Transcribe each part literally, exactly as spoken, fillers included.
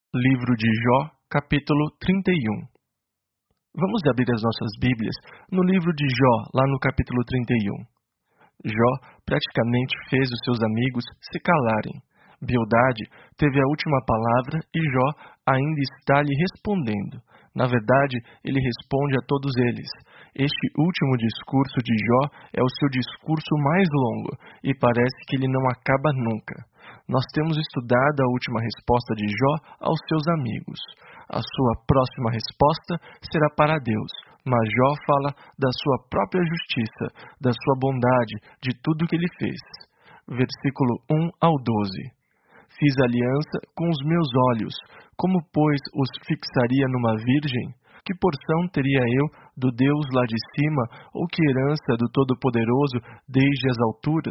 Livro de Jó, capítulo trinta e um. Vamos abrir as nossas Bíblias no livro de Jó, lá no capítulo trinta e um. Jó praticamente fez os seus amigos se calarem. Bildade teve a última palavra e Jó ainda está lhe respondendo. Na verdade, ele responde a todos eles. Este último discurso de Jó é o seu discurso mais longo e parece que ele não acaba nunca. Nós temos estudado a última resposta de Jó aos seus amigos. A sua próxima resposta será para Deus, mas Jó fala da sua própria justiça, da sua bondade, de tudo que ele fez. Versículo um ao doze. Fiz aliança com os meus olhos, como, pois, os fixaria numa virgem? Que porção teria eu do Deus lá de cima, ou que herança do Todo-Poderoso desde as alturas?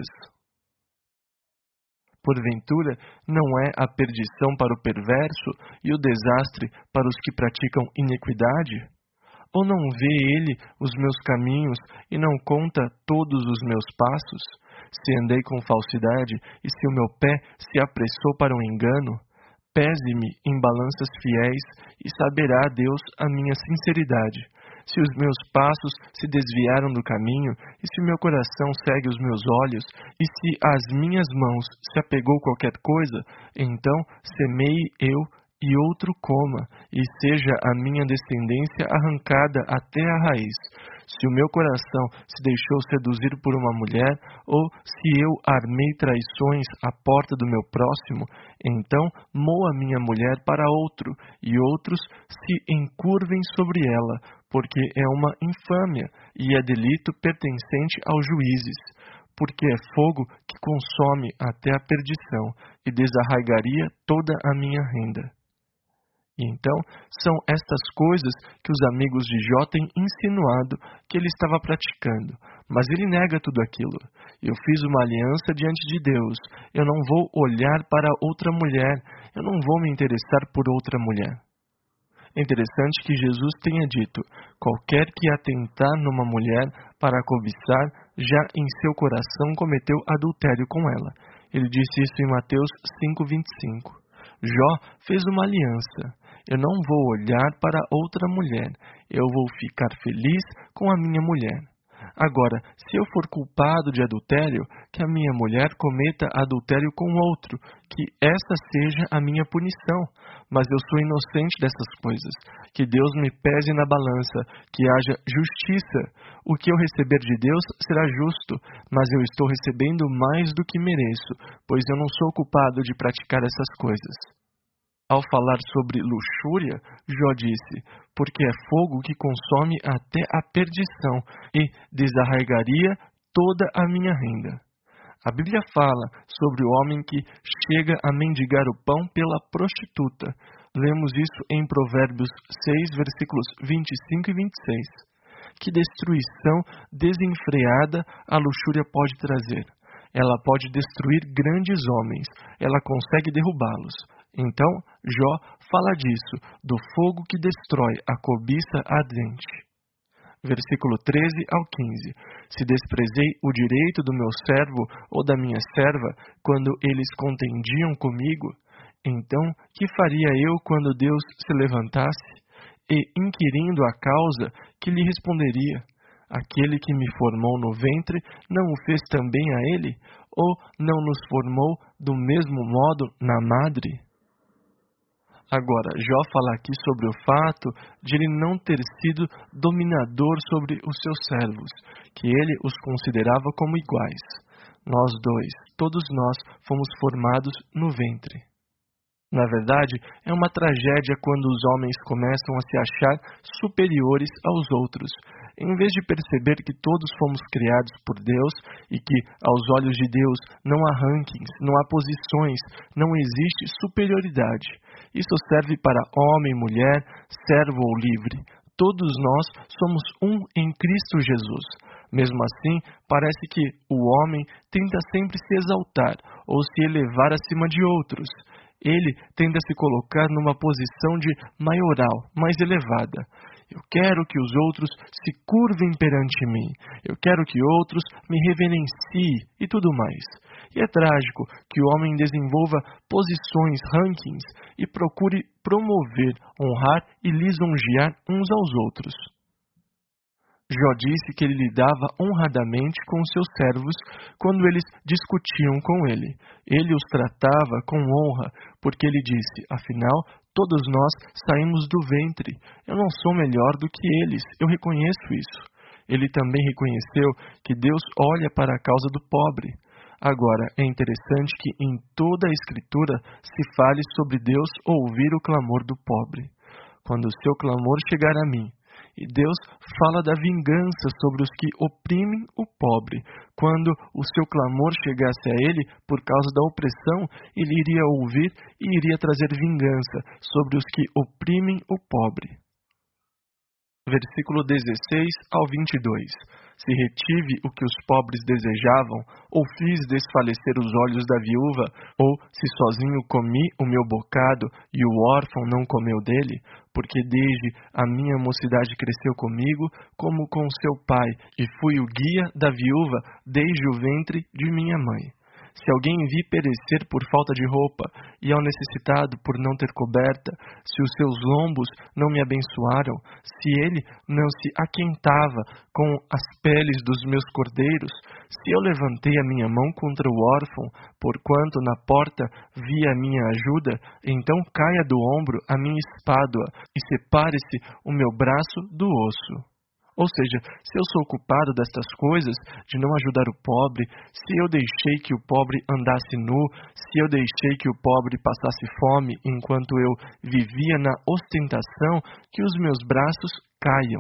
Porventura, não é a perdição para o perverso e o desastre para os que praticam iniquidade? Ou não vê ele os meus caminhos e não conta todos os meus passos? Se andei com falsidade e se o meu pé se apressou para o engano, pese-me em balanças fiéis e saberá Deus a minha sinceridade. Se os meus passos se desviaram do caminho, e se o meu coração segue os meus olhos, e se às minhas mãos se apegou qualquer coisa, então semeie eu e outro coma, e seja a minha descendência arrancada até a raiz. Se o meu coração se deixou seduzir por uma mulher, ou se eu armei traições à porta do meu próximo, então moa minha mulher para outro, e outros se encurvem sobre ela, porque é uma infâmia, e é delito pertencente aos juízes, porque é fogo que consome até a perdição, e desarraigaria toda a minha renda. E então, são estas coisas que os amigos de Jó têm insinuado que ele estava praticando. Mas ele nega tudo aquilo. Eu fiz uma aliança diante de Deus. Eu não vou olhar para outra mulher. Eu não vou me interessar por outra mulher. É interessante que Jesus tenha dito: qualquer que atentar numa mulher para a cobiçar, já em seu coração cometeu adultério com ela. Ele disse isso em Mateus cinco, vinte e cinco. Jó fez uma aliança. Eu não vou olhar para outra mulher. Eu vou ficar feliz com a minha mulher. Agora, se eu for culpado de adultério, que a minha mulher cometa adultério com outro, que essa seja a minha punição. Mas eu sou inocente dessas coisas. Que Deus me pese na balança, que haja justiça. O que eu receber de Deus será justo, mas eu estou recebendo mais do que mereço, pois eu não sou culpado de praticar essas coisas. Ao falar sobre luxúria, Jó disse: porque é fogo que consome até a perdição e desarraigaria toda a minha renda. A Bíblia fala sobre o homem que chega a mendigar o pão pela prostituta. Lemos isso em Provérbios seis, versículos vinte e cinco e vinte e seis. Que destruição desenfreada a luxúria pode trazer. Ela pode destruir grandes homens, ela consegue derrubá-los. Então, Jó fala disso, do fogo que destrói a cobiça ardente. Versículo treze ao quinze. Se desprezei o direito do meu servo ou da minha serva, quando eles contendiam comigo, então que faria eu quando Deus se levantasse? E, inquirindo a causa, que lhe responderia? Aquele que me formou no ventre, não o fez também a ele? Ou não nos formou do mesmo modo na madre? Agora, Jó fala aqui sobre o fato de ele não ter sido dominador sobre os seus servos, que ele os considerava como iguais. Nós dois, todos nós, fomos formados no ventre. Na verdade, é uma tragédia quando os homens começam a se achar superiores aos outros, em vez de perceber que todos fomos criados por Deus e que, aos olhos de Deus, não há rankings, não há posições, não existe superioridade. Isso serve para homem, mulher, servo ou livre. Todos nós somos um em Cristo Jesus. Mesmo assim, parece que o homem tenta sempre se exaltar ou se elevar acima de outros. Ele tenta se colocar numa posição de maioral, mais elevada. Eu quero que os outros se curvem perante mim. Eu quero que outros me reverenciem e tudo mais. E é trágico que o homem desenvolva posições, rankings e procure promover, honrar e lisonjear uns aos outros. Jó disse que ele lidava honradamente com os seus servos quando eles discutiam com ele. Ele os tratava com honra, porque ele disse, afinal, todos nós saímos do ventre. Eu não sou melhor do que eles, eu reconheço isso. Ele também reconheceu que Deus olha para a causa do pobre. Agora, é interessante que em toda a Escritura se fale sobre Deus ouvir o clamor do pobre. Quando o seu clamor chegar a mim, e Deus fala da vingança sobre os que oprimem o pobre. Quando o seu clamor chegasse a ele por causa da opressão, ele iria ouvir e iria trazer vingança sobre os que oprimem o pobre. Versículo dezesseis ao vinte e dois. Se retive o que os pobres desejavam, ou fiz desfalecer os olhos da viúva, ou se sozinho comi o meu bocado e o órfão não comeu dele, porque desde a minha mocidade cresceu comigo, como com seu pai, e fui o guia da viúva desde o ventre de minha mãe. Se alguém vi perecer por falta de roupa, e ao necessitado por não ter coberta, se os seus lombos não me abençoaram, se ele não se aquentava com as peles dos meus cordeiros, se eu levantei a minha mão contra o órfão, porquanto na porta vi a minha ajuda, então caia do ombro a minha espádua, e separe-se o meu braço do osso. Ou seja, se eu sou culpado destas coisas, de não ajudar o pobre, se eu deixei que o pobre andasse nu, se eu deixei que o pobre passasse fome enquanto eu vivia na ostentação, que os meus braços caiam.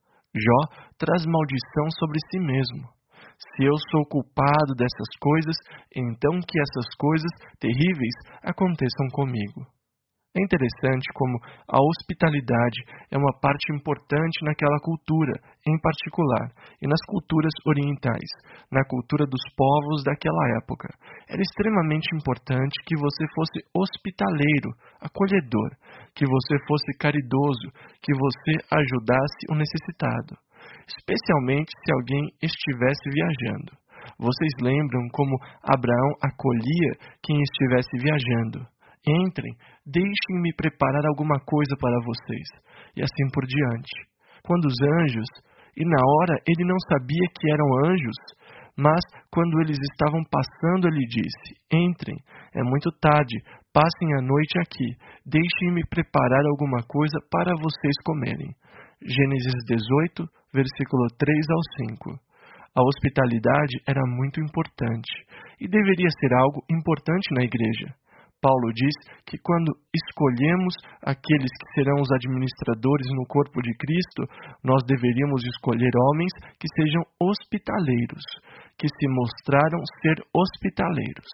Jó traz maldição sobre si mesmo. Se eu sou culpado dessas coisas, então que essas coisas terríveis aconteçam comigo. É interessante como a hospitalidade é uma parte importante naquela cultura, em particular, e nas culturas orientais, na cultura dos povos daquela época. Era extremamente importante que você fosse hospitaleiro, acolhedor, que você fosse caridoso, que você ajudasse o necessitado, especialmente se alguém estivesse viajando. Vocês lembram como Abraão acolhia quem estivesse viajando? Entrem, deixem-me preparar alguma coisa para vocês, e assim por diante. Quando os anjos, e na hora ele não sabia que eram anjos, mas quando eles estavam passando ele disse, entrem, é muito tarde, passem a noite aqui, deixem-me preparar alguma coisa para vocês comerem. Gênesis dezoito, versículo três ao cinco. A hospitalidade era muito importante, e deveria ser algo importante na igreja. Paulo diz que quando escolhemos aqueles que serão os administradores no corpo de Cristo, nós deveríamos escolher homens que sejam hospitaleiros, que se mostraram ser hospitaleiros.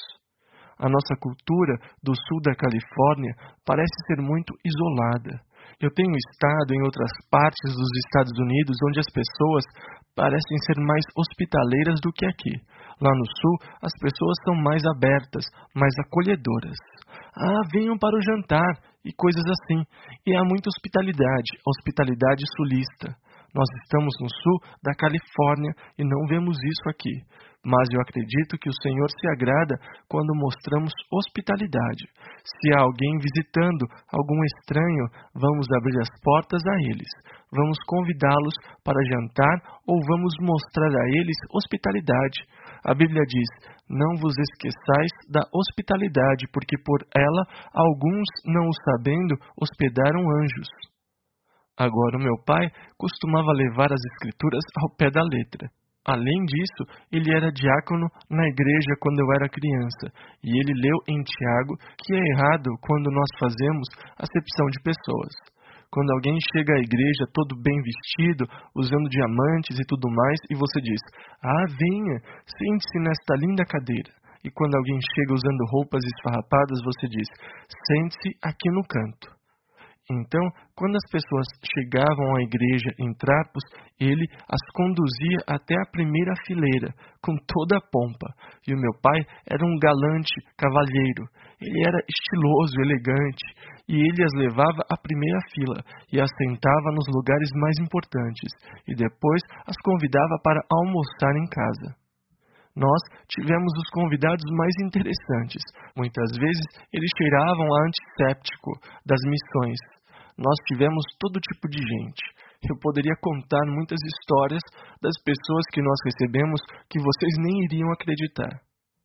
A nossa cultura do sul da Califórnia parece ser muito isolada. Eu tenho estado em outras partes dos Estados Unidos onde as pessoas parecem ser mais hospitaleiras do que aqui. Lá no sul, as pessoas são mais abertas, mais acolhedoras. Ah, venham para o jantar, e coisas assim. E há muita hospitalidade, a hospitalidade sulista. Nós estamos no sul da Califórnia e não vemos isso aqui. Mas eu acredito que o Senhor se agrada quando mostramos hospitalidade. Se há alguém visitando algum estranho, vamos abrir as portas a eles. Vamos convidá-los para jantar ou vamos mostrar a eles hospitalidade. A Bíblia diz, não vos esqueçais da hospitalidade, porque por ela alguns, não o sabendo, hospedaram anjos. Agora, o meu pai costumava levar as escrituras ao pé da letra. Além disso, ele era diácono na igreja quando eu era criança, e ele leu em Tiago que é errado quando nós fazemos acepção de pessoas. Quando alguém chega à igreja todo bem vestido, usando diamantes e tudo mais, e você diz, ah, venha, sente-se nesta linda cadeira. E quando alguém chega usando roupas esfarrapadas, você diz, sente-se aqui no canto. Então, quando as pessoas chegavam à igreja em trapos, ele as conduzia até a primeira fileira, com toda a pompa. E o meu pai era um galante cavalheiro. Ele era estiloso, elegante, e ele as levava à primeira fila e as sentava nos lugares mais importantes, e depois as convidava para almoçar em casa. Nós tivemos os convidados mais interessantes. Muitas vezes eles cheiravam a antisséptico das missões. Nós tivemos todo tipo de gente. Eu poderia contar muitas histórias das pessoas que nós recebemos que vocês nem iriam acreditar.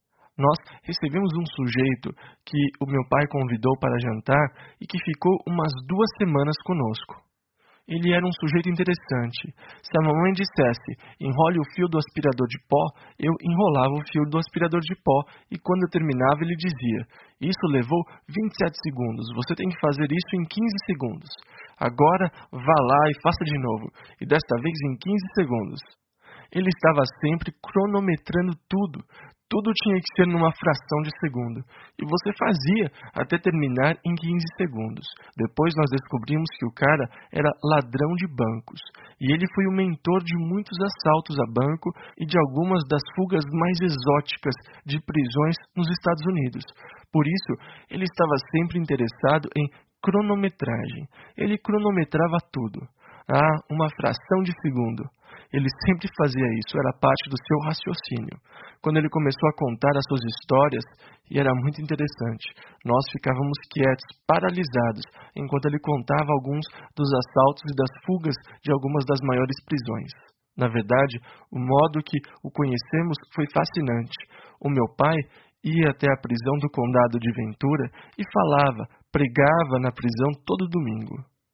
Nós recebemos um sujeito que o meu pai convidou para jantar e que ficou umas duas semanas conosco. Ele era um sujeito interessante. Se a mamãe dissesse, enrole o fio do aspirador de pó, eu enrolava o fio do aspirador de pó e quando eu terminava ele dizia, isso levou vinte e sete segundos, você tem que fazer isso em quinze segundos. Agora vá lá e faça de novo, e desta vez em quinze segundos. Ele estava sempre cronometrando tudo. Tudo tinha que ser numa fração de segundo. E você fazia até terminar em quinze segundos. Depois nós descobrimos que o cara era ladrão de bancos. E ele foi o mentor de muitos assaltos a banco e de algumas das fugas mais exóticas de prisões nos Estados Unidos. Por isso, ele estava sempre interessado em cronometragem. Ele cronometrava tudo. Ah, uma fração de segundo. Ele sempre fazia isso, era parte do seu raciocínio. Quando ele começou a contar as suas histórias, e era muito interessante, nós ficávamos quietos, paralisados, enquanto ele contava alguns dos assaltos e das fugas de algumas das maiores prisões. Na verdade, o modo que o conhecemos foi fascinante. O meu pai ia até a prisão do condado de Ventura e falava, pregava na prisão todo domingo.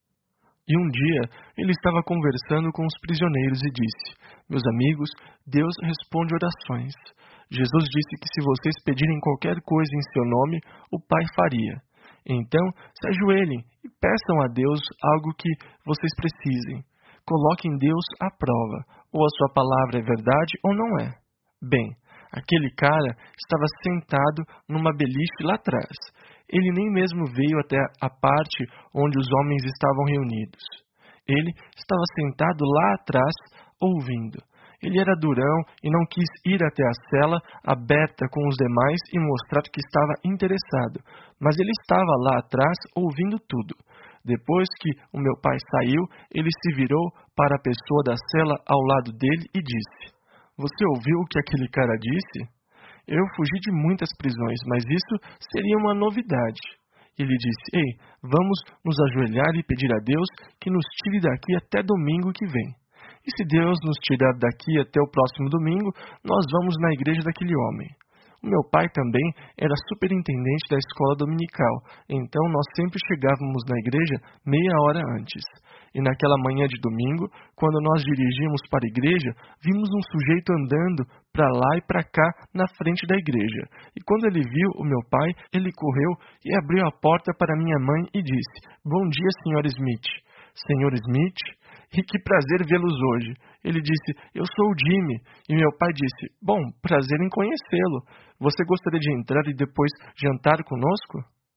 E um dia, ele estava conversando com os prisioneiros e disse, meus amigos, Deus responde orações. Jesus disse que se vocês pedirem qualquer coisa em seu nome, o Pai faria. Então, se ajoelhem e peçam a Deus algo que vocês precisem. Coloquem Deus à prova, ou a sua palavra é verdade ou não é. Bem, aquele cara estava sentado numa beliche lá atrás. Ele nem mesmo veio até a parte onde os homens estavam reunidos. Ele estava sentado lá atrás, ouvindo. Ele era durão e não quis ir até a cela aberta com os demais e mostrar que estava interessado. Mas ele estava lá atrás, ouvindo tudo. Depois que o meu pai saiu, ele se virou para a pessoa da cela ao lado dele e disse, você ouviu o que aquele cara disse? Eu fugi de muitas prisões, mas isso seria uma novidade. Ele disse, ei, vamos nos ajoelhar e pedir a Deus que nos tire daqui até domingo que vem. E se Deus nos tirar daqui até o próximo domingo, nós vamos na igreja daquele homem. O meu pai também era superintendente da escola dominical, então nós sempre chegávamos na igreja meia hora antes. E naquela manhã de domingo, quando nós dirigíamos para a igreja, vimos um sujeito andando para lá e para cá na frente da igreja. E quando ele viu o meu pai, ele correu e abriu a porta para minha mãe e disse, bom dia, senhor Smith. Senhor Smith? E que prazer vê-los hoje. Ele disse, eu sou o Jimmy. E meu pai disse, bom, prazer em conhecê-lo. Você gostaria de entrar e depois jantar conosco?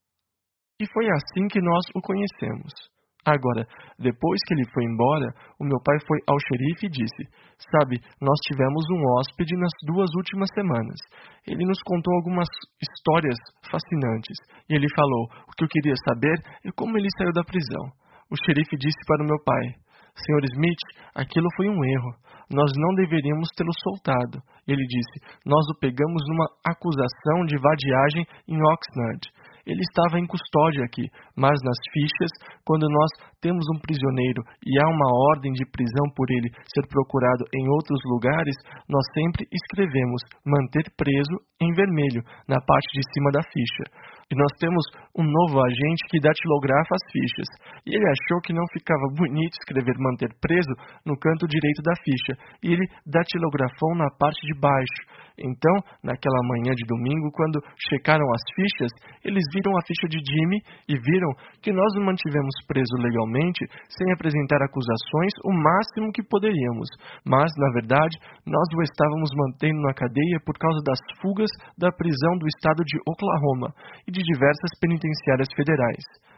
E foi assim que nós o conhecemos. Agora, depois que ele foi embora, o meu pai foi ao xerife e disse, sabe, nós tivemos um hóspede nas duas últimas semanas. Ele nos contou algumas histórias fascinantes. E ele falou, o que eu queria saber é como ele saiu da prisão. O xerife disse para o meu pai, senhor Smith, aquilo foi um erro. Nós não deveríamos tê-lo soltado. Ele disse, nós o pegamos numa acusação de vadiagem em Oxnard. Ele estava em custódia aqui, mas nas fichas, quando nós temos um prisioneiro e há uma ordem de prisão por ele ser procurado em outros lugares, nós sempre escrevemos manter preso em vermelho, na parte de cima da ficha. E nós temos um novo agente que datilografa as fichas. E ele achou que não ficava bonito escrever manter preso no canto direito da ficha. E ele datilografou na parte de baixo. Então, naquela manhã de domingo, quando checaram as fichas, eles viram a ficha de Jimmy e viram que nós o mantivemos preso legalmente, sem apresentar acusações, o máximo que poderíamos. Mas, na verdade, nós o estávamos mantendo na cadeia por causa das fugas da prisão do estado de Oklahoma e de diversas penitenciárias federais.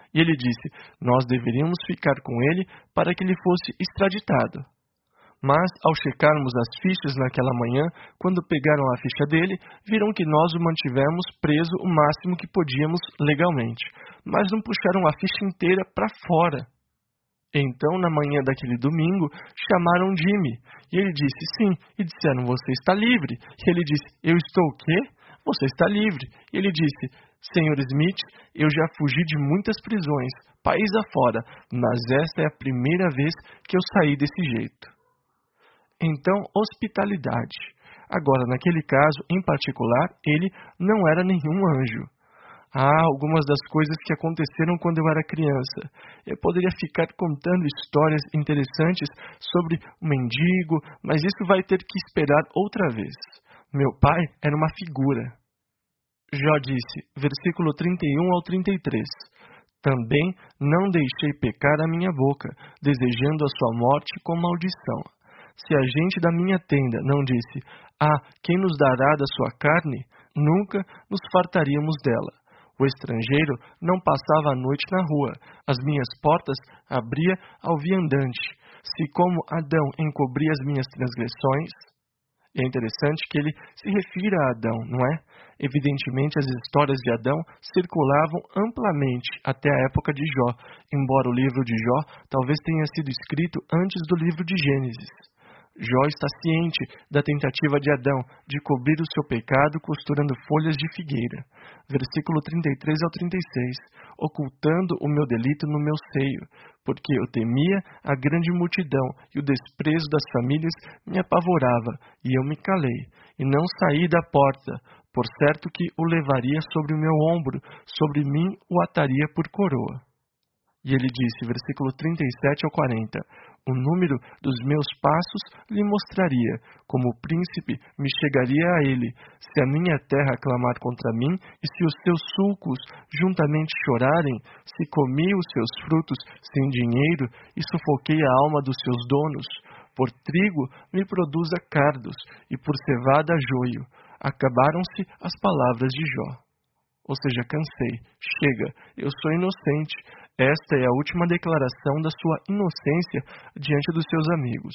E ele disse: nós deveríamos ficar com ele para que ele fosse extraditado. Mas, ao checarmos as fichas naquela manhã, quando pegaram a ficha dele, viram que nós o mantivemos preso o máximo que podíamos legalmente, mas não puxaram a ficha inteira para fora. Então, na manhã daquele domingo, chamaram Jimmy, e ele disse sim, e disseram: você está livre. E ele disse: eu estou o quê? Você está livre. E ele disse: senhor Smith, eu já fugi de muitas prisões, país afora, mas esta é a primeira vez que eu saí desse jeito. Então, hospitalidade. Agora, naquele caso em particular, ele não era nenhum anjo. Há algumas das coisas que aconteceram quando eu era criança. Eu poderia ficar contando histórias interessantes sobre o mendigo, mas isso vai ter que esperar outra vez. Meu pai era uma figura. Jó disse, versículo trinta e um ao trinta e três. Também não deixei pecar a minha boca, desejando a sua morte com maldição. Se a gente da minha tenda não disse: ah, quem nos dará da sua carne? Nunca nos fartaríamos dela. O estrangeiro não passava a noite na rua. As minhas portas abria ao viandante. Se como Adão encobria as minhas transgressões... É interessante que ele se refira a Adão, não é? Evidentemente, as histórias de Adão circulavam amplamente até a época de Jó, embora o livro de Jó talvez tenha sido escrito antes do livro de Gênesis. Jó está ciente da tentativa de Adão de cobrir o seu pecado costurando folhas de figueira. Versículo trinta e três ao trinta e seis. Ocultando o meu delito no meu seio, porque eu temia a grande multidão e o desprezo das famílias me apavorava, e eu me calei, e não saí da porta, por certo que o levaria sobre o meu ombro, sobre mim o ataria por coroa. E ele disse, versículo trinta e sete ao quarenta, o número dos meus passos lhe mostraria, como o príncipe me chegaria a ele, se a minha terra clamar contra mim, e se os seus sulcos juntamente chorarem, se comi os seus frutos sem dinheiro, e sufoquei a alma dos seus donos, por trigo me produza cardos, e por cevada joio. Acabaram-se as palavras de Jó. Ou seja, cansei, chega, eu sou inocente. Esta é a última declaração da sua inocência diante dos seus amigos.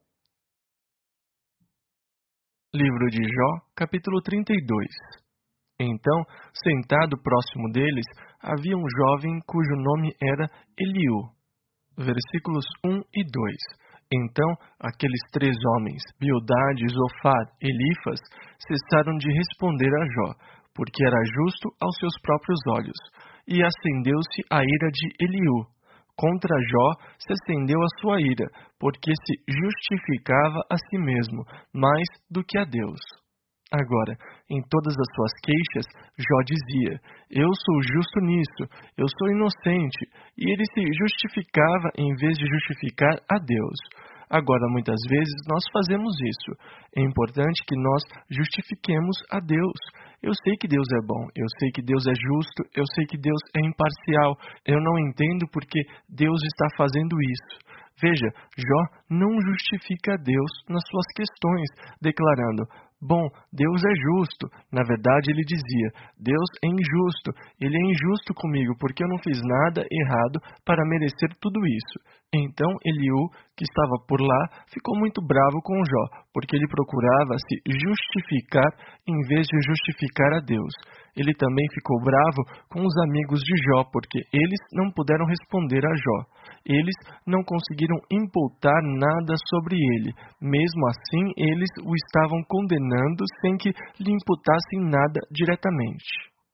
Livro de Jó, capítulo trinta e dois. Então, sentado próximo deles, havia um jovem cujo nome era Eliú. Versículos um e dois. Então, aqueles três homens, Bildade, Zofar e Elifas, cessaram de responder a Jó, porque era justo aos seus próprios olhos. E acendeu-se a ira de Eliú. Contra Jó se acendeu a sua ira, porque se justificava a si mesmo, mais do que a Deus. Agora, em todas as suas queixas, Jó dizia, eu sou justo nisso, eu sou inocente, e ele se justificava em vez de justificar a Deus. Agora, muitas vezes, nós fazemos isso. É importante que nós justifiquemos a Deus. Eu sei que Deus é bom, eu sei que Deus é justo, eu sei que Deus é imparcial. Eu não entendo porque Deus está fazendo isso. Veja, Jó não justifica Deus nas suas questões, declarando, bom, Deus é justo. Na verdade, ele dizia, Deus é injusto, ele é injusto comigo, porque eu não fiz nada errado para merecer tudo isso. Então, Eliú, que estava por lá, ficou muito bravo com Jó, porque ele procurava se justificar em vez de justificar a Deus. Ele também ficou bravo com os amigos de Jó, porque eles não puderam responder a Jó. Eles não conseguiram imputar nada sobre ele. Mesmo assim, eles o estavam condenando sem que lhe imputassem nada diretamente.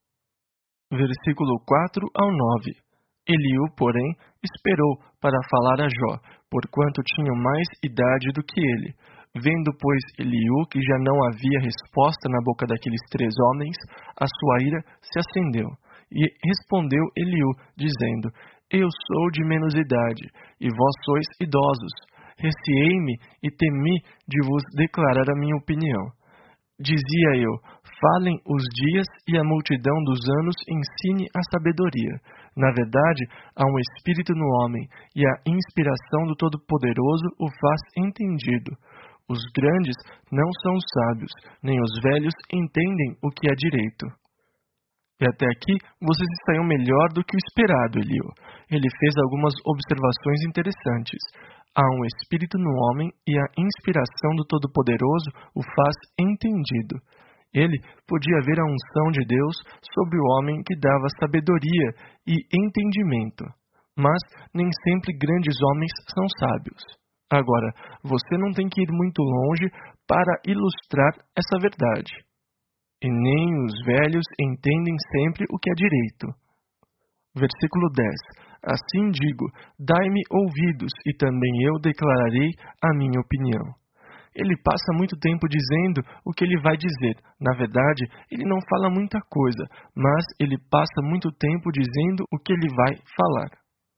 Versículo quatro ao nove. Eliú, porém, esperou para falar a Jó, porquanto tinha mais idade do que ele. Vendo, pois, Eliú que já não havia resposta na boca daqueles três homens, a sua ira se acendeu. E respondeu Eliú, dizendo, eu sou de menos idade, e vós sois idosos. Receei-me e temi de vos declarar a minha opinião. Dizia eu, falem os dias e a multidão dos anos ensine a sabedoria. Na verdade, há um espírito no homem, e a inspiração do Todo-Poderoso o faz entendido. Os grandes não são sábios, nem os velhos entendem o que é direito. E até aqui vocês estariam melhor do que o esperado, Eliú. Ele fez algumas observações interessantes. Há um espírito no homem e a inspiração do Todo-Poderoso o faz entendido. Ele podia ver a unção de Deus sobre o homem que dava sabedoria e entendimento. Mas nem sempre grandes homens são sábios. Agora, você não tem que ir muito longe para ilustrar essa verdade. E nem os velhos entendem sempre o que é direito. Versículo dez. Assim digo, dai-me ouvidos, e também eu declararei a minha opinião. Ele passa muito tempo dizendo o que ele vai dizer. Na verdade, ele não fala muita coisa, mas ele passa muito tempo dizendo o que ele vai falar.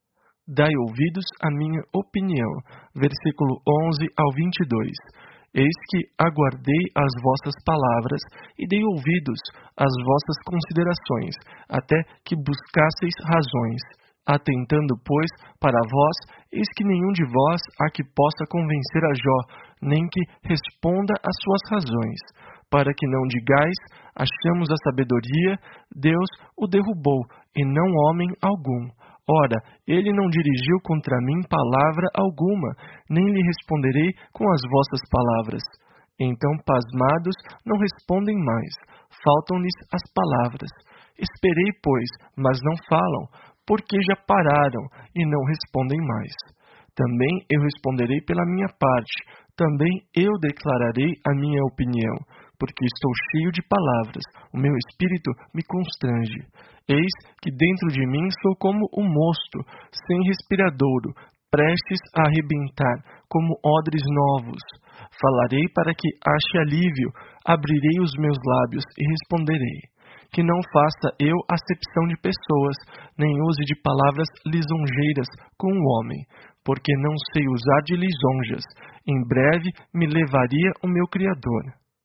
Dai ouvidos à minha opinião. Versículo onze ao vinte e dois. Eis que aguardei as vossas palavras e dei ouvidos às vossas considerações, até que buscasseis razões. Atentando, pois, para vós, eis que nenhum de vós há que possa convencer a Jó, nem que responda às suas razões, para que não digais, achamos a sabedoria, Deus o derrubou, e não homem algum. Ora, ele não dirigiu contra mim palavra alguma, nem lhe responderei com as vossas palavras. Então, pasmados, não respondem mais, faltam-lhes as palavras. Esperei, pois, mas não falam, porque já pararam e não respondem mais. Também eu responderei pela minha parte, também eu declararei a minha opinião, porque estou cheio de palavras, o meu espírito me constrange. Eis que dentro de mim sou como um mosto, sem respiradouro, prestes a arrebentar, como odres novos. Falarei para que ache alívio, abrirei os meus lábios e responderei. Que não faça eu acepção de pessoas, nem use de palavras lisonjeiras com o homem, porque não sei usar de lisonjas. Em breve me levaria o meu Criador.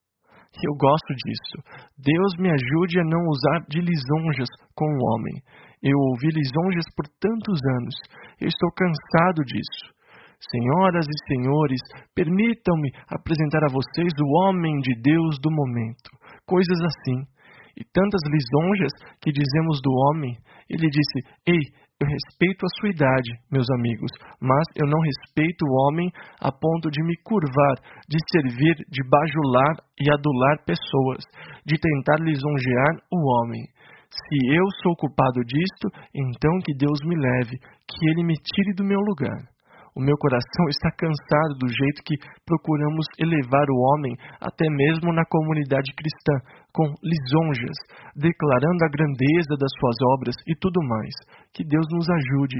Eu gosto disso. Deus me ajude a não usar de lisonjas com o homem. Eu ouvi lisonjas por tantos anos. Eu estou cansado disso. Senhoras e senhores, permitam-me apresentar a vocês o homem de Deus do momento. Coisas assim. E tantas lisonjas que dizemos do homem. Ele disse, ei, eu respeito a sua idade, meus amigos, mas eu não respeito o homem a ponto de me curvar, de servir, de bajular e adular pessoas, de tentar lisonjear o homem. Se eu sou culpado disto, então que Deus me leve, que Ele me tire do meu lugar. O meu coração está cansado do jeito que procuramos elevar o homem, até mesmo na comunidade cristã, com lisonjas, declarando a grandeza das suas obras e tudo mais. Que Deus nos ajude.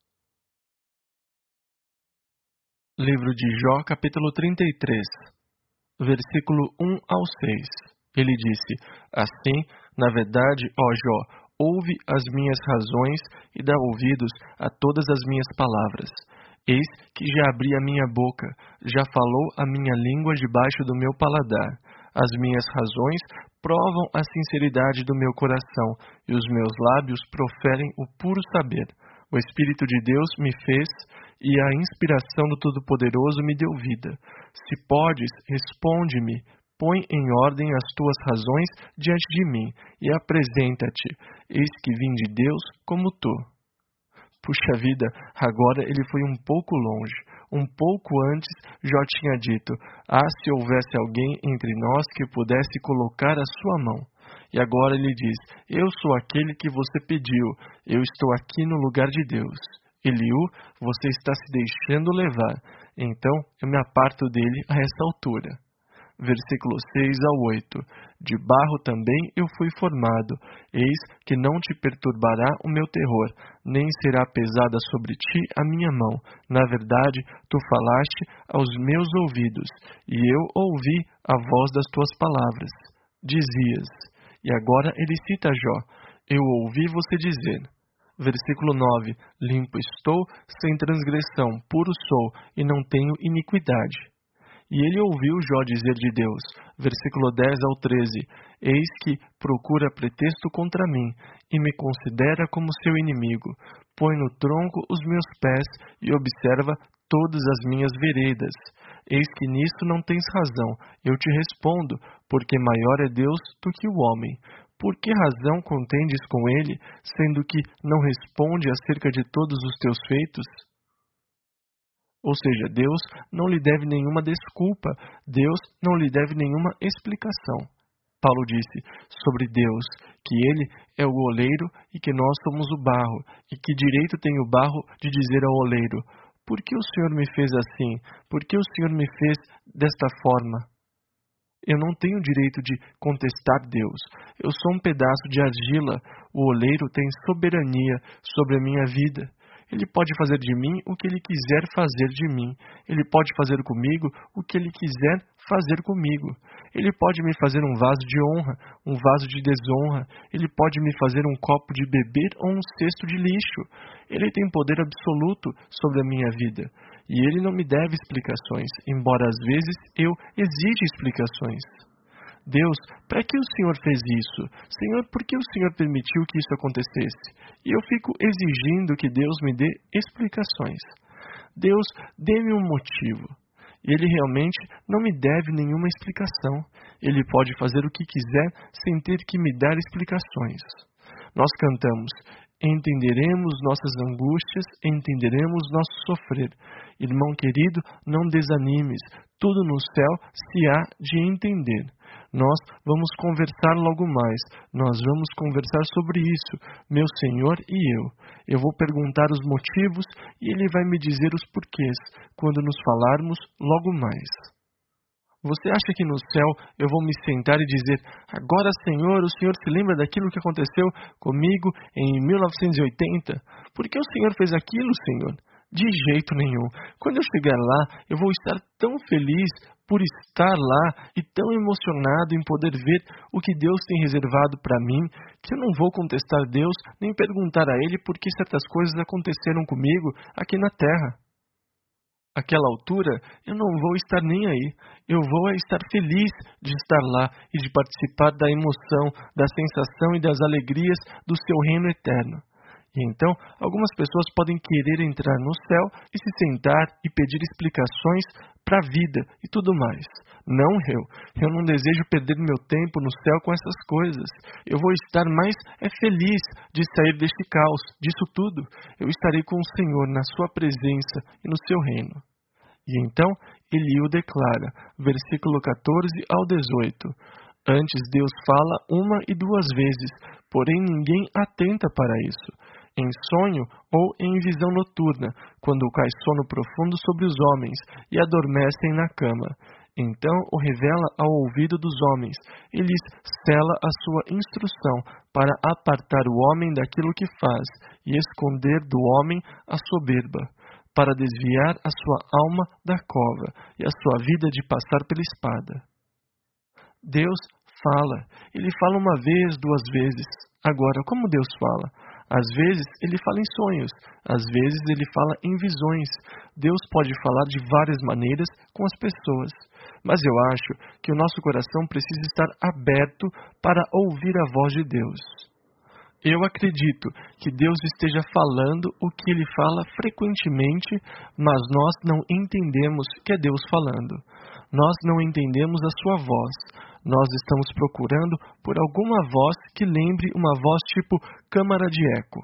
Livro de Jó, capítulo trinta e três, versículo um ao seis. Ele disse, assim, na verdade, ó Jó, ouve as minhas razões e dá ouvidos a todas as minhas palavras. Eis que já abri a minha boca, já falou a minha língua debaixo do meu paladar. As minhas razões provam a sinceridade do meu coração, e os meus lábios proferem o puro saber. O Espírito de Deus me fez, e a inspiração do Todo-Poderoso me deu vida. Se podes, responde-me, põe em ordem as tuas razões diante de mim, e apresenta-te, eis que vim de Deus como tu. Puxa vida, agora ele foi um pouco longe. Um pouco antes, Jó tinha dito, ah, se houvesse alguém entre nós que pudesse colocar a sua mão. E agora ele diz, eu sou aquele que você pediu, eu estou aqui no lugar de Deus. Eliú, você está se deixando levar, então eu me aparto dele a essa altura. Versículos seis ao oito. De barro também eu fui formado, eis que não te perturbará o meu terror, nem será pesada sobre ti a minha mão. Na verdade, tu falaste aos meus ouvidos, e eu ouvi a voz das tuas palavras. Dizias, e agora ele cita Jó, eu ouvi você dizer. Versículo nove. Limpo estou, sem transgressão, puro sou, e não tenho iniquidade. E ele ouviu Jó dizer de Deus, versículo dez ao treze, eis que procura pretexto contra mim, e me considera como seu inimigo, põe no tronco os meus pés, e observa todas as minhas veredas. Eis que nisso não tens razão, eu te respondo, porque maior é Deus do que o homem. Por que razão contendes com ele, sendo que não responde acerca de todos os teus feitos? Ou seja, Deus não lhe deve nenhuma desculpa, Deus não lhe deve nenhuma explicação. Paulo disse sobre Deus que Ele é o oleiro e que nós somos o barro, e que direito tem o barro de dizer ao oleiro: por que o Senhor me fez assim? Por que o Senhor me fez desta forma? Eu não tenho direito de contestar Deus. Eu sou um pedaço de argila. O oleiro tem soberania sobre a minha vida. Ele pode fazer de mim o que Ele quiser fazer de mim. Ele pode fazer comigo o que Ele quiser fazer comigo. Ele pode me fazer um vaso de honra, um vaso de desonra. Ele pode me fazer um copo de beber ou um cesto de lixo. Ele tem poder absoluto sobre a minha vida. E Ele não me deve explicações, embora às vezes eu exija explicações. Deus, para que o Senhor fez isso? Senhor, por que o Senhor permitiu que isso acontecesse? E eu fico exigindo que Deus me dê explicações. Deus, dê-me um motivo. E Ele realmente não me deve nenhuma explicação. Ele pode fazer o que quiser sem ter que me dar explicações. Nós cantamos: entenderemos nossas angústias, entenderemos nosso sofrer. Irmão querido, não desanimes, tudo no céu se há de entender. Nós vamos conversar logo mais, nós vamos conversar sobre isso, meu Senhor e eu. Eu vou perguntar os motivos e Ele vai me dizer os porquês, quando nos falarmos logo mais. Você acha que no céu eu vou me sentar e dizer: agora, Senhor, o Senhor se lembra daquilo que aconteceu comigo em mil novecentos e oitenta? Por que o Senhor fez aquilo, Senhor? De jeito nenhum. Quando eu chegar lá, eu vou estar tão feliz por estar lá e tão emocionado em poder ver o que Deus tem reservado para mim, que eu não vou contestar Deus nem perguntar a Ele por que certas coisas aconteceram comigo aqui na terra. Àquela altura, eu não vou estar nem aí. Eu vou estar feliz de estar lá e de participar da emoção, da sensação e das alegrias do seu reino eterno. E então, algumas pessoas podem querer entrar no céu e se sentar e pedir explicações para a vida e tudo mais. Não eu. Eu não desejo perder meu tempo no céu com essas coisas. Eu vou estar mais é feliz de sair deste caos, disso tudo. Eu estarei com o Senhor na sua presença e no seu reino. E então, Eliú declara, versículo quatorze ao dezoito. Antes Deus fala uma e duas vezes, porém ninguém atenta para isso. Em sonho ou em visão noturna, quando cai sono profundo sobre os homens e adormecem na cama. Então o revela ao ouvido dos homens, e lhes sela a sua instrução, para apartar o homem daquilo que faz, e esconder do homem a soberba, para desviar a sua alma da cova, e a sua vida de passar pela espada. Deus fala. Ele fala uma vez, duas vezes. Agora, como Deus fala? Às vezes, Ele fala em sonhos. Às vezes, Ele fala em visões. Deus pode falar de várias maneiras com as pessoas. Mas eu acho que o nosso coração precisa estar aberto para ouvir a voz de Deus. Eu acredito que Deus esteja falando o que Ele fala frequentemente, mas nós não entendemos que é Deus falando. Nós não entendemos a sua voz. Nós estamos procurando por alguma voz que lembre uma voz tipo câmara de eco.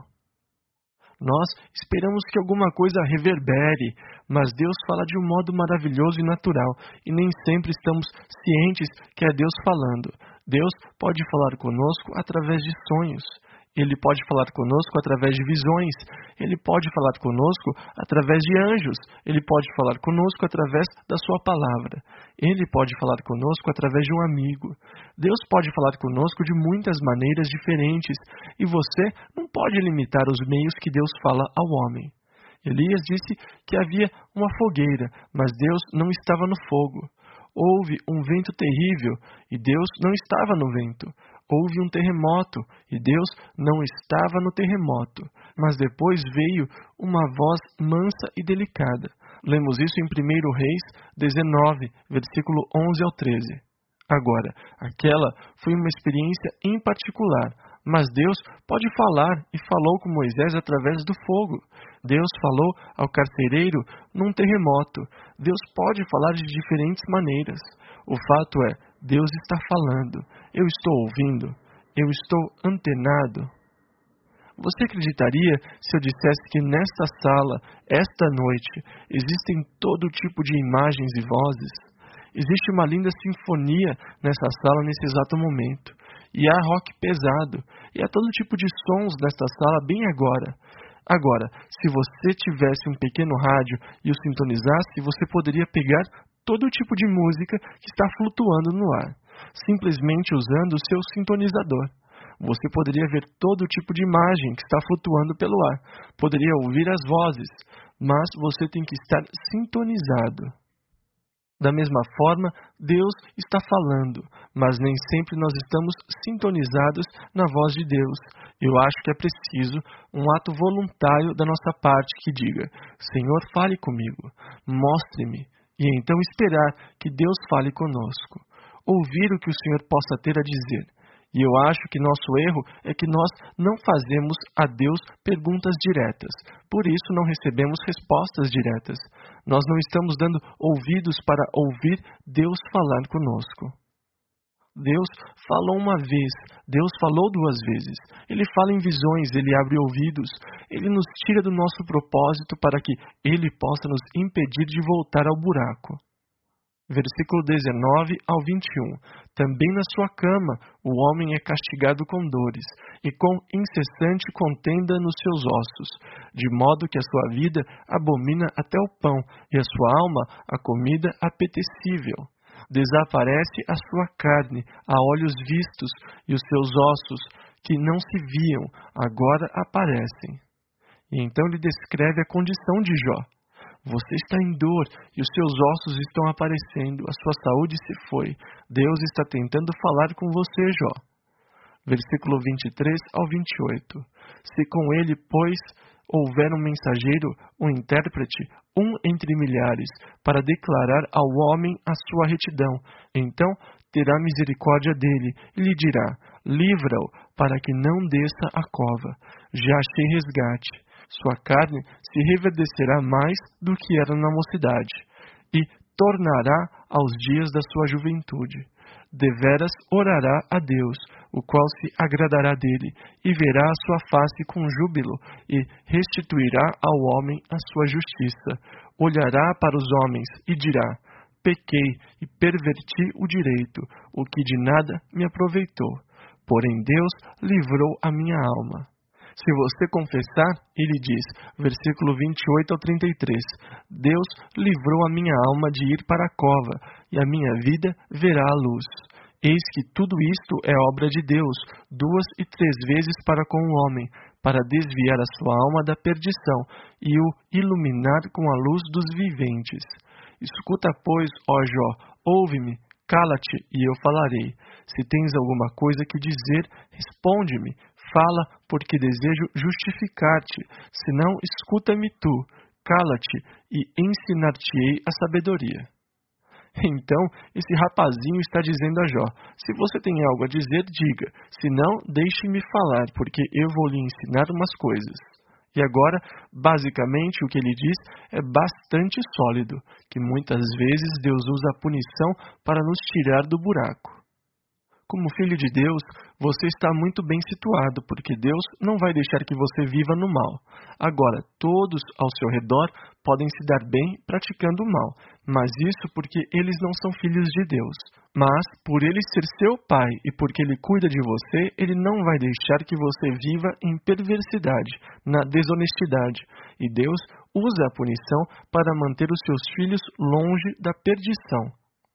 Nós esperamos que alguma coisa reverbere, mas Deus fala de um modo maravilhoso e natural, e nem sempre estamos cientes que é Deus falando. Deus pode falar conosco através de sonhos. Ele pode falar conosco através de visões. Ele pode falar conosco através de anjos. Ele pode falar conosco através da sua palavra. Ele pode falar conosco através de um amigo. Deus pode falar conosco de muitas maneiras diferentes. E você não pode limitar os meios que Deus fala ao homem. Elias disse que havia uma fogueira, mas Deus não estava no fogo. Houve um vento terrível e Deus não estava no vento. Houve um terremoto, e Deus não estava no terremoto. Mas depois veio uma voz mansa e delicada. Lemos isso em primeiro Reis dezenove, versículo onze ao treze. Agora, aquela foi uma experiência em particular, mas Deus pode falar, e falou com Moisés através do fogo. Deus falou ao carcereiro num terremoto. Deus pode falar de diferentes maneiras. O fato é, Deus está falando. Eu estou ouvindo. Eu estou antenado. Você acreditaria se eu dissesse que nesta sala, esta noite, existem todo tipo de imagens e vozes? Existe uma linda sinfonia nessa sala nesse exato momento. E há rock pesado. E há todo tipo de sons nesta sala bem agora. Agora, se você tivesse um pequeno rádio e o sintonizasse, você poderia pegar todo tipo de música que está flutuando no ar, simplesmente usando o seu sintonizador. Você poderia ver todo tipo de imagem que está flutuando pelo ar, poderia ouvir as vozes, mas você tem que estar sintonizado. Da mesma forma, Deus está falando, mas nem sempre nós estamos sintonizados na voz de Deus. Eu acho que é preciso um ato voluntário da nossa parte que diga: Senhor, fale comigo, mostre-me, e então esperar que Deus fale conosco, ouvir o que o Senhor possa ter a dizer. E eu acho que nosso erro é que nós não fazemos a Deus perguntas diretas. Por isso não recebemos respostas diretas. Nós não estamos dando ouvidos para ouvir Deus falar conosco. Deus falou uma vez, Deus falou duas vezes. Ele fala em visões, Ele abre ouvidos. Ele nos tira do nosso propósito para que Ele possa nos impedir de voltar ao buraco. Versículo dezenove ao vinte e um. Também na sua cama o homem é castigado com dores, e com incessante contenda nos seus ossos, de modo que a sua vida abomina até o pão, e a sua alma a comida apetecível. Desaparece a sua carne a olhos vistos, e os seus ossos, que não se viam, agora aparecem. E então ele descreve a condição de Jó. Você está em dor e os seus ossos estão aparecendo, a sua saúde se foi. Deus está tentando falar com você, Jó. Versículo vinte e três ao vinte e oito. Se com ele, pois, houver um mensageiro, um intérprete, um entre milhares, para declarar ao homem a sua retidão, então terá misericórdia dele e lhe dirá: livra-o, para que não desça a cova. Já achei resgate. Sua carne se reverdecerá mais do que era na mocidade, e tornará aos dias da sua juventude. Deveras orará a Deus, o qual se agradará dele, e verá a sua face com júbilo, e restituirá ao homem a sua justiça. Olhará para os homens e dirá: pequei e perverti o direito, o que de nada me aproveitou. Porém Deus livrou a minha alma. Se você confessar, ele diz, versículo vinte e oito ao trinta e três, Deus livrou a minha alma de ir para a cova, e a minha vida verá a luz. Eis que tudo isto é obra de Deus, duas e três vezes para com o homem, para desviar a sua alma da perdição, e o iluminar com a luz dos viventes. Escuta, pois, ó Jó, ouve-me, cala-te, e eu falarei. Se tens alguma coisa que dizer, responde-me. Fala, porque desejo justificar-te. Se não, escuta-me tu, cala-te, e ensinar-te-ei a sabedoria. Então, esse rapazinho está dizendo a Jó: se você tem algo a dizer, diga. Se não, deixe-me falar, porque eu vou lhe ensinar umas coisas. E agora, basicamente, o que ele diz é bastante sólido, que muitas vezes Deus usa a punição para nos tirar do buraco. Como filho de Deus, você está muito bem situado, porque Deus não vai deixar que você viva no mal. Agora, todos ao seu redor podem se dar bem praticando o mal, mas isso porque eles não são filhos de Deus. Mas, por ele ser seu pai e porque ele cuida de você, ele não vai deixar que você viva em perversidade, na desonestidade. E Deus usa a punição para manter os seus filhos longe da perdição.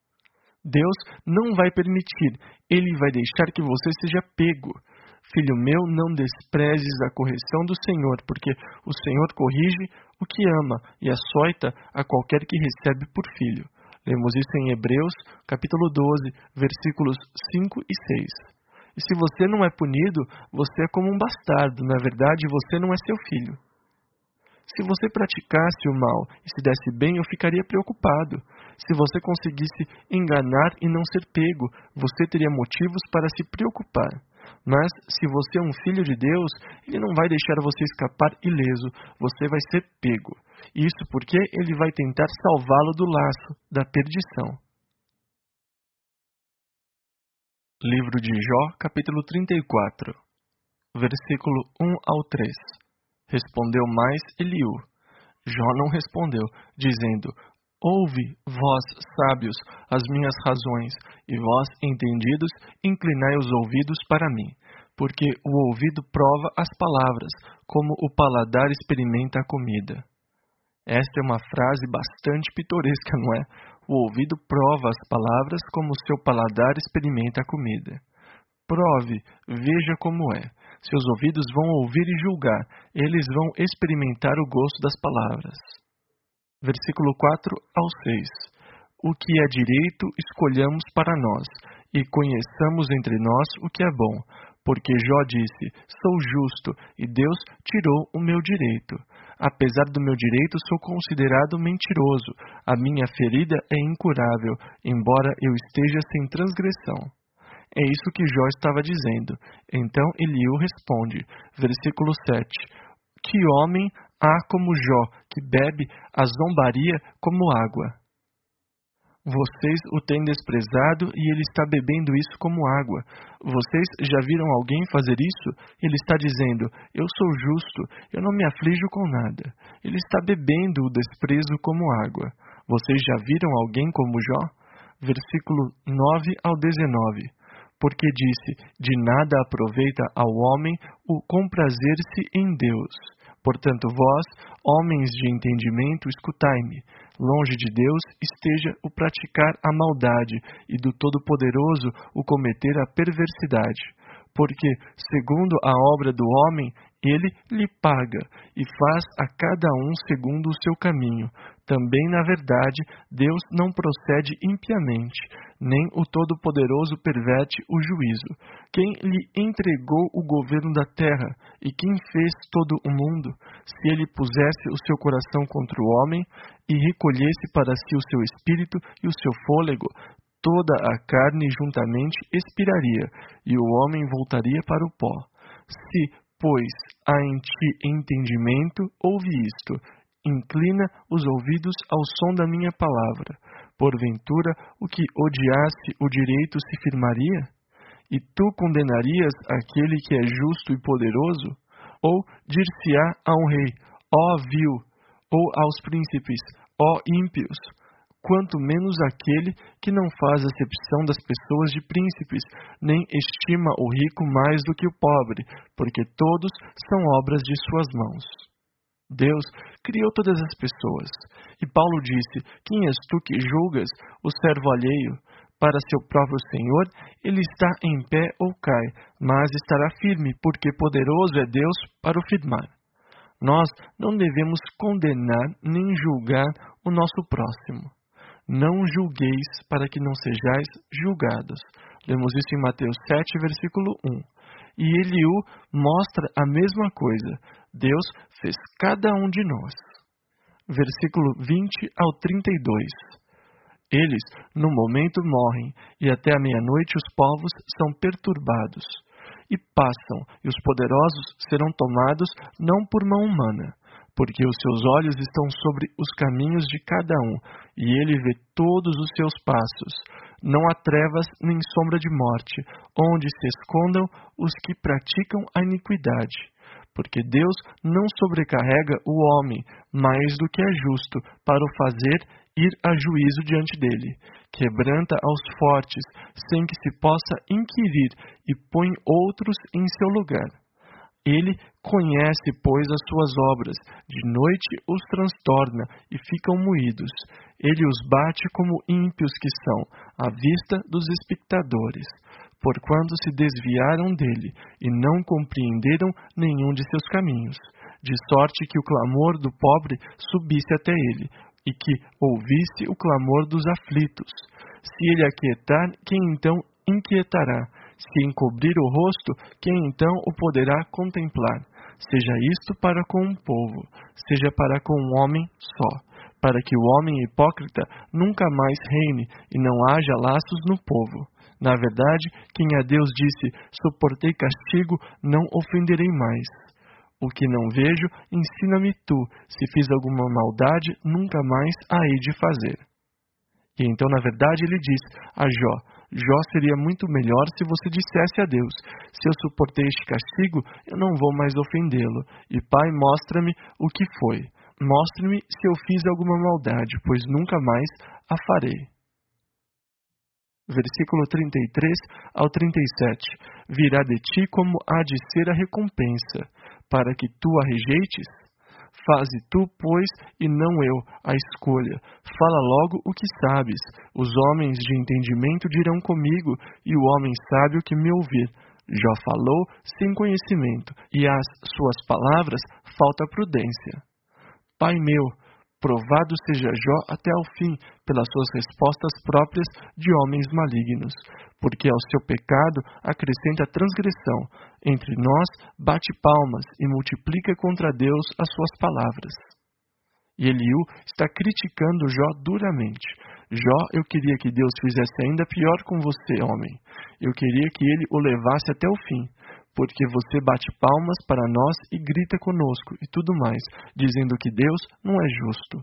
Deus não vai permitir, Ele vai deixar que você seja pego. Filho meu, não desprezes a correção do Senhor, porque o Senhor corrige o que ama e açoita a qualquer que recebe por filho. Lemos isso em Hebreus, capítulo doze, versículos cinco e seis. E se você não é punido, você é como um bastardo, na verdade você não é seu filho. Se você praticasse o mal e se desse bem, eu ficaria preocupado. Se você conseguisse enganar e não ser pego, você teria motivos para se preocupar. Mas, se você é um filho de Deus, Ele não vai deixar você escapar ileso, você vai ser pego. Isso porque Ele vai tentar salvá-lo do laço, da perdição. Livro de Jó, capítulo trinta e quatro, versículo um ao três. Respondeu mais Eliú. Jó não respondeu, dizendo: Ouve, vós, sábios, as minhas razões, e vós, entendidos, inclinai os ouvidos para mim. Porque o ouvido prova as palavras, como o paladar experimenta a comida. Esta é uma frase bastante pitoresca, não é? O ouvido prova as palavras como o seu paladar experimenta a comida. Prove, veja como é. Seus ouvidos vão ouvir e julgar, eles vão experimentar o gosto das palavras. Versículo quatro ao seis. O que é direito, escolhamos para nós, e conheçamos entre nós o que é bom. Porque Jó disse: Sou justo, e Deus tirou o meu direito. Apesar do meu direito, sou considerado mentiroso. A minha ferida é incurável, embora eu esteja sem transgressão. É isso que Jó estava dizendo. Então Eliú responde, versículo sete. Que homem há como Jó, que bebe a zombaria como água? Vocês o têm desprezado e ele está bebendo isso como água. Vocês já viram alguém fazer isso? Ele está dizendo: Eu sou justo, eu não me aflijo com nada. Ele está bebendo o desprezo como água. Vocês já viram alguém como Jó? Versículo nove ao dezenove. Porque disse: De nada aproveita ao homem o comprazer-se em Deus. Portanto, vós, homens de entendimento, escutai-me. Longe de Deus esteja o praticar a maldade, e do Todo-Poderoso o cometer a perversidade. Porque, segundo a obra do homem, ele lhe paga, e faz a cada um segundo o seu caminho. Também, na verdade, Deus não procede impiamente, nem o Todo-Poderoso perverte o juízo. Quem lhe entregou o governo da terra, e quem fez todo o mundo, se ele pusesse o seu coração contra o homem, e recolhesse para si o seu espírito e o seu fôlego, toda a carne juntamente expiraria, e o homem voltaria para o pó. Se, pois, há em ti entendimento, ouve isto, inclina os ouvidos ao som da minha palavra. Porventura, o que odiasse o direito se firmaria? E tu condenarias aquele que é justo e poderoso? Ou dir-se-á a um rei: ó vil, ou aos príncipes: ó ímpios? Quanto menos aquele que não faz acepção das pessoas de príncipes, nem estima o rico mais do que o pobre, porque todos são obras de suas mãos. Deus criou todas as pessoas, e Paulo disse: Quem és tu que julgas o servo alheio? Para seu próprio Senhor, ele está em pé ou cai, mas estará firme, porque poderoso é Deus para o firmar. Nós não devemos condenar nem julgar o nosso próximo. Não julgueis para que não sejais julgados. Lemos isso em Mateus sete, versículo um. E Eliú mostra a mesma coisa. Deus fez cada um de nós. Versículo vinte ao trinta e dois. Eles, no momento, morrem, e até a meia-noite os povos são perturbados. E passam, e os poderosos serão tomados não por mão humana, porque os seus olhos estão sobre os caminhos de cada um, e ele vê todos os seus passos. Não há trevas nem sombra de morte, onde se escondam os que praticam a iniquidade. Porque Deus não sobrecarrega o homem mais do que é justo, para o fazer ir a juízo diante dele. Quebranta aos fortes, sem que se possa inquirir, e põe outros em seu lugar. Ele conhece, pois, as suas obras, de noite os transtorna e ficam moídos. Ele os bate como ímpios que são, à vista dos espectadores, porquanto se desviaram dele e não compreenderam nenhum de seus caminhos, de sorte que o clamor do pobre subisse até ele, e que ouvisse o clamor dos aflitos. Se ele aquietar, quem então inquietará? Se encobrir o rosto, quem então o poderá contemplar? Seja isto para com um povo, seja para com um homem só, para que o homem hipócrita nunca mais reine e não haja laços no povo. Na verdade, quem a Deus disse: suportei castigo, não ofenderei mais. O que não vejo, ensina-me tu, se fiz alguma maldade, nunca mais a hei de fazer. E então, na verdade, ele diz a Jó: Jó seria muito melhor se você dissesse a Deus: se eu suportei este castigo, eu não vou mais ofendê-lo. E Pai, mostra-me o que foi. Mostre-me se eu fiz alguma maldade, pois nunca mais a farei. Versículo trinta e três ao trinta e sete. Virá de ti como há de ser a recompensa, para que tu a rejeites? Faze tu, pois, e não eu, a escolha. Fala logo o que sabes. Os homens de entendimento dirão comigo, e o homem sábio que me ouvir. Jó falou sem conhecimento, e às suas palavras falta prudência. Pai meu, provado seja Jó até ao fim, pelas suas respostas próprias de homens malignos, porque ao seu pecado acrescenta transgressão. Entre nós bate palmas e multiplica contra Deus as suas palavras. E Eliú está criticando Jó duramente. Jó, eu queria que Deus fizesse ainda pior com você, homem. Eu queria que ele o levasse até o fim, porque você bate palmas para nós e grita conosco e tudo mais, dizendo que Deus não é justo.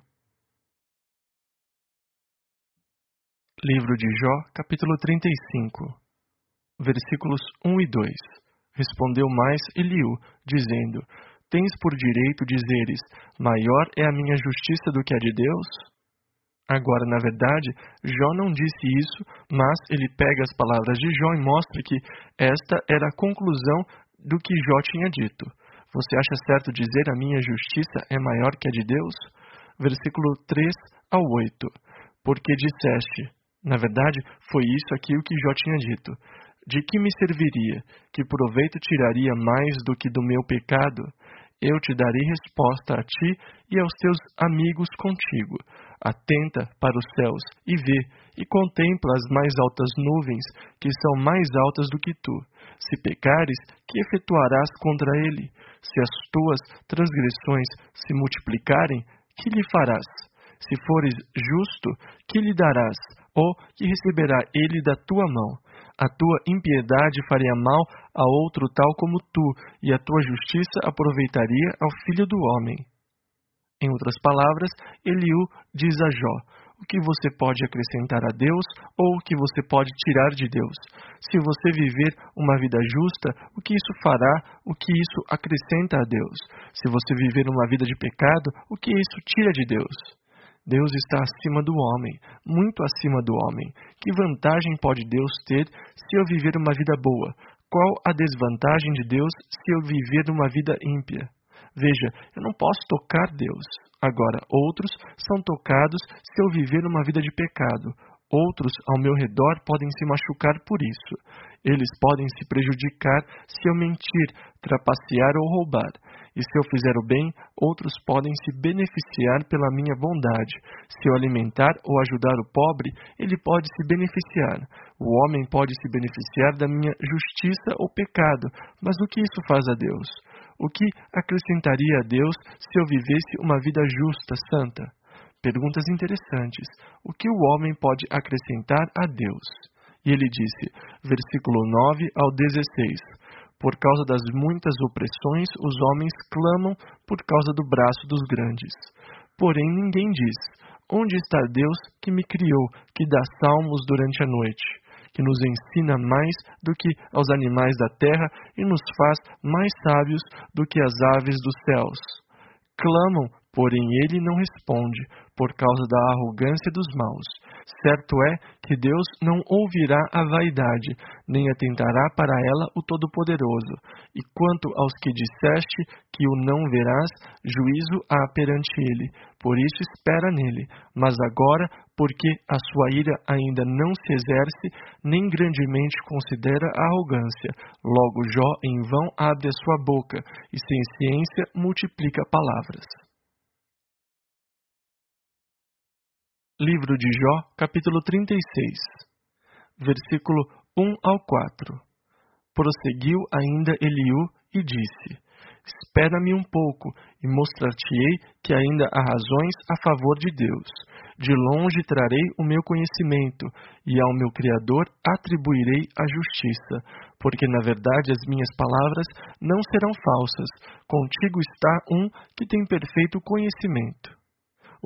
Livro de Jó, capítulo trinta e cinco, versículos um e dois. Respondeu mais Eliú, dizendo: Tens por direito dizeres: maior é a minha justiça do que a de Deus? Agora, na verdade, Jó não disse isso, mas ele pega as palavras de Jó e mostra que esta era a conclusão do que Jó tinha dito. Você acha certo dizer: a minha justiça é maior que a de Deus? Versículo três ao oito. Porque disseste... Na verdade, foi isso aqui o que Jó tinha dito. De que me serviria? Que proveito tiraria mais do que do meu pecado? Eu te darei resposta a ti e aos teus amigos contigo. Atenta para os céus e vê, e contempla as mais altas nuvens, que são mais altas do que tu. Se pecares, que efetuarás contra ele? Se as tuas transgressões se multiplicarem, que lhe farás? Se fores justo, que lhe darás? Ou que receberá ele da tua mão? A tua impiedade faria mal a outro tal como tu, e a tua justiça aproveitaria ao filho do homem. Em outras palavras, Eliú diz a Jó: o que você pode acrescentar a Deus ou o que você pode tirar de Deus? Se você viver uma vida justa, o que isso fará? O que isso acrescenta a Deus? Se você viver uma vida de pecado, o que isso tira de Deus? Deus está acima do homem, muito acima do homem. Que vantagem pode Deus ter se eu viver uma vida boa? Qual a desvantagem de Deus se eu viver uma vida ímpia? Veja, eu não posso tocar Deus. Agora, outros são tocados se eu viver uma vida de pecado. Outros ao meu redor podem se machucar por isso. Eles podem se prejudicar se eu mentir, trapacear ou roubar. E se eu fizer o bem, outros podem se beneficiar pela minha bondade. Se eu alimentar ou ajudar o pobre, ele pode se beneficiar. O homem pode se beneficiar da minha justiça ou pecado, mas o que isso faz a Deus? O que acrescentaria a Deus se eu vivesse uma vida justa, santa? Perguntas interessantes. O que o homem pode acrescentar a Deus? E ele disse, versículo nove ao dezesseis, por causa das muitas opressões, os homens clamam por causa do braço dos grandes. Porém ninguém diz, onde está Deus que me criou, que dá salmos durante a noite, que nos ensina mais do que aos animais da terra e nos faz mais sábios do que as aves dos céus. Clamam, porém ele não responde, por causa da arrogância dos maus. Certo é que Deus não ouvirá a vaidade, nem atentará para ela o Todo-Poderoso. E quanto aos que disseste que o não verás, juízo há perante ele, por isso espera nele. Mas agora, porque a sua ira ainda não se exerce, nem grandemente considera a arrogância, logo Jó em vão abre a sua boca, e sem ciência multiplica palavras. Livro de Jó, capítulo trinta e seis, versículo um ao quatro. Prosseguiu ainda Eliú e disse, espera-me um pouco, e mostrar-te-ei que ainda há razões a favor de Deus. De longe trarei o meu conhecimento, e ao meu Criador atribuirei a justiça, porque na verdade as minhas palavras não serão falsas. Contigo está um que tem perfeito conhecimento.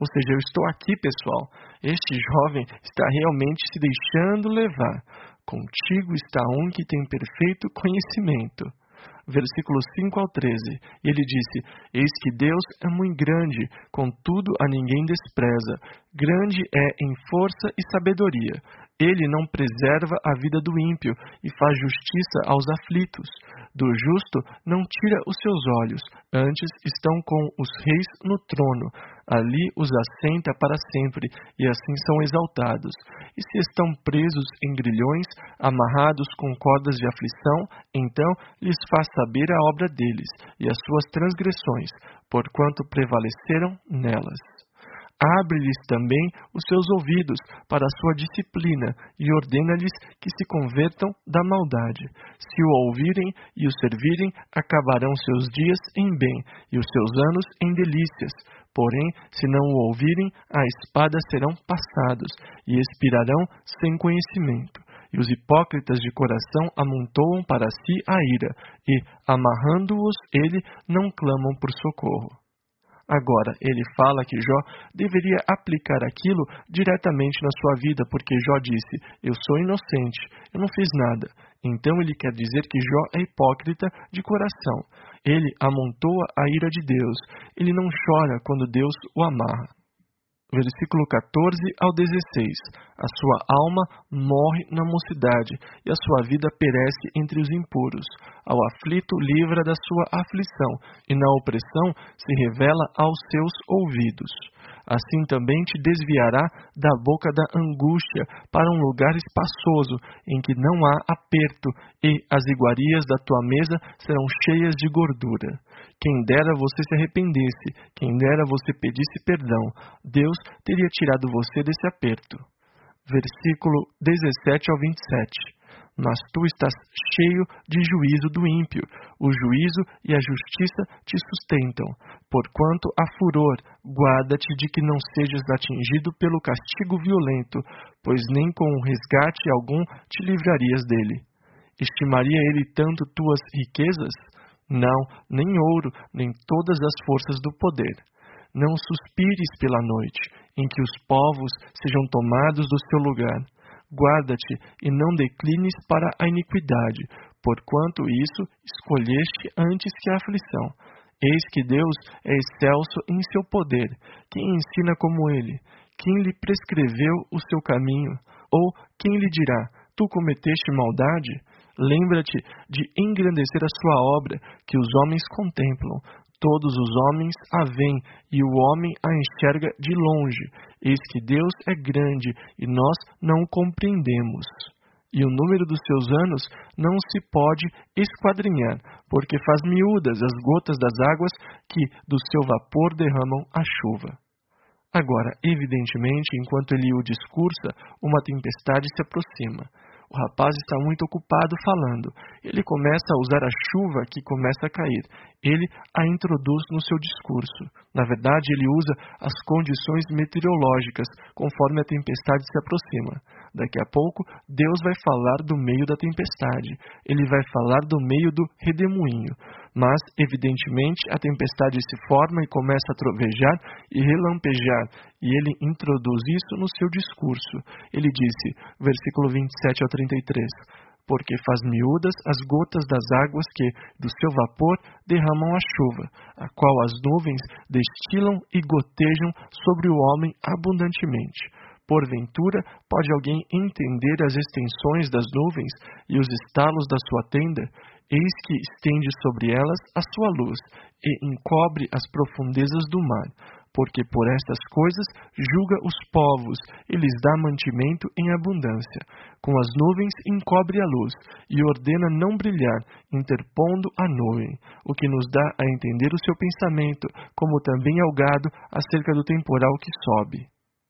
Ou seja, eu estou aqui, pessoal. Este jovem está realmente se deixando levar. Contigo está um que tem perfeito conhecimento. Versículos cinco ao treze. E ele disse: Eis que Deus é muito grande, contudo a ninguém despreza. Grande é em força e sabedoria. Ele não preserva a vida do ímpio e faz justiça aos aflitos. Do justo não tira os seus olhos, antes estão com os reis no trono. Ali os assenta para sempre, e assim são exaltados. E se estão presos em grilhões, amarrados com cordas de aflição, então lhes faz saber a obra deles, e as suas transgressões, porquanto prevaleceram nelas. Abre-lhes também os seus ouvidos para a sua disciplina e ordena-lhes que se convertam da maldade. Se o ouvirem e o servirem, acabarão seus dias em bem e os seus anos em delícias. Porém, se não o ouvirem, a espada serão passados e expirarão sem conhecimento. E os hipócritas de coração amontoam para si a ira e, amarrando-os ele, não clamam por socorro. Agora, ele fala que Jó deveria aplicar aquilo diretamente na sua vida, porque Jó disse: eu sou inocente, eu não fiz nada. Então ele quer dizer que Jó é hipócrita de coração. Ele amontoa a ira de Deus. Ele não chora quando Deus o amarra. Versículo quatorze ao dezesseis. A sua alma morre na mocidade, e a sua vida perece entre os impuros. Ao aflito livra da sua aflição, e na opressão se revela aos seus ouvidos. Assim também te desviará da boca da angústia para um lugar espaçoso, em que não há aperto, e as iguarias da tua mesa serão cheias de gordura. Quem dera você se arrependesse, quem dera você pedisse perdão, Deus teria tirado você desse aperto. Versículo dezessete ao vinte e sete. Mas tu estás cheio de juízo do ímpio, o juízo e a justiça te sustentam. Porquanto há furor, guarda-te de que não sejas atingido pelo castigo violento, pois nem com resgate algum te livrarias dele. Estimaria ele tanto tuas riquezas? Não, nem ouro, nem todas as forças do poder. Não suspires pela noite, em que os povos sejam tomados do seu lugar. Guarda-te e não declines para a iniquidade, porquanto isso escolheste antes que a aflição. Eis que Deus é excelso em seu poder. Quem ensina como ele? Quem lhe prescreveu o seu caminho? Ou quem lhe dirá: tu cometeste maldade? Lembra-te de engrandecer a sua obra, que os homens contemplam. Todos os homens a veem, e o homem a enxerga de longe. Eis que Deus é grande, e nós não o compreendemos. E o número dos seus anos não se pode esquadrinhar, porque faz miúdas as gotas das águas que do seu vapor derramam a chuva. Agora, evidentemente, enquanto ele o discursa, uma tempestade se aproxima. O rapaz está muito ocupado falando. Ele começa a usar a chuva que começa a cair. Ele a introduz no seu discurso. Na verdade, ele usa as condições meteorológicas, conforme a tempestade se aproxima. Daqui a pouco, Deus vai falar do meio da tempestade. Ele vai falar do meio do redemoinho. Mas, evidentemente, a tempestade se forma e começa a trovejar e relampejar, e ele introduz isso no seu discurso. Ele disse, versículo vinte e sete ao trinta e três, porque faz miúdas as gotas das águas que, do seu vapor, derramam a chuva, a qual as nuvens destilam e gotejam sobre o homem abundantemente. Porventura, pode alguém entender as extensões das nuvens e os estalos da sua tenda? Eis que estende sobre elas a sua luz e encobre as profundezas do mar, porque por estas coisas julga os povos e lhes dá mantimento em abundância. Com as nuvens encobre a luz e ordena não brilhar, interpondo a nuvem, o que nos dá a entender o seu pensamento, como também ao gado acerca do temporal que sobe.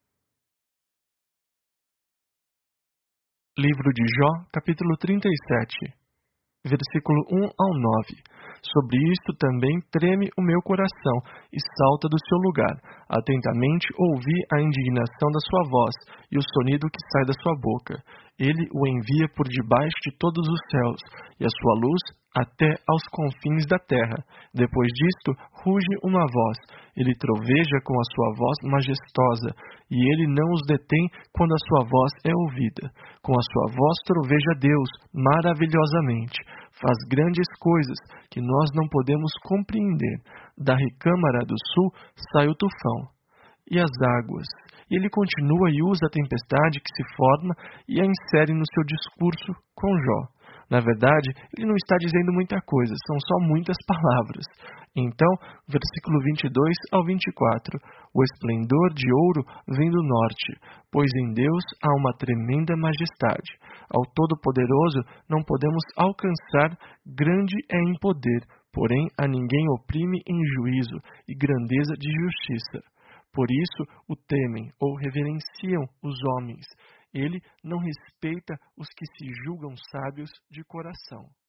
Livro de Jó, capítulo trinta e sete, versículo um ao nove. Sobre isto também treme o meu coração e salta do seu lugar. Atentamente ouvi a indignação da sua voz e o sonido que sai da sua boca. Ele o envia por debaixo de todos os céus, e a sua luz até aos confins da terra. Depois disto, ruge uma voz. Ele troveja com a sua voz majestosa, e ele não os detém quando a sua voz é ouvida. Com a sua voz troveja Deus maravilhosamente. Faz grandes coisas que nós não podemos compreender. Da recâmara do sul sai o tufão e as águas. E ele continua e usa a tempestade que se forma e a insere no seu discurso com Jó. Na verdade, ele não está dizendo muita coisa, são só muitas palavras. Então, versículo vinte e dois ao vinte e quatro. O esplendor de ouro vem do norte, pois em Deus há uma tremenda majestade. Ao Todo-Poderoso não podemos alcançar, grande é em poder, porém a ninguém oprime em juízo e grandeza de justiça. Por isso o temem ou reverenciam os homens. Ele não respeita os que se julgam sábios de coração.